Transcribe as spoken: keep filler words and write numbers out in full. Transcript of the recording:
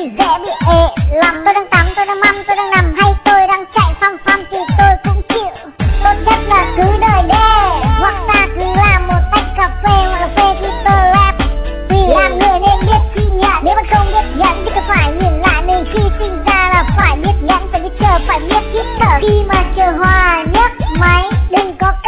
dễ bị ệ lắm. Tôi đang tắm, tôi đang măm, tôi đang nằm hay tôi đang chạy phăm phăm thì tôi cũng chịu. Tốt nhất là cứ đợi đê, hoặc ta cứ làm một tách cà phê hoặc cà phê khi tôi rap. Vì làm người nên biết khi nhận, nếu mà không biết nhận thì cứ phải nhìn lại mình khi sinh ra là phải biết nhẫn, phải biết chờ, phải biết hít thở. Khi mà chờ hòa nhấc máy đừng có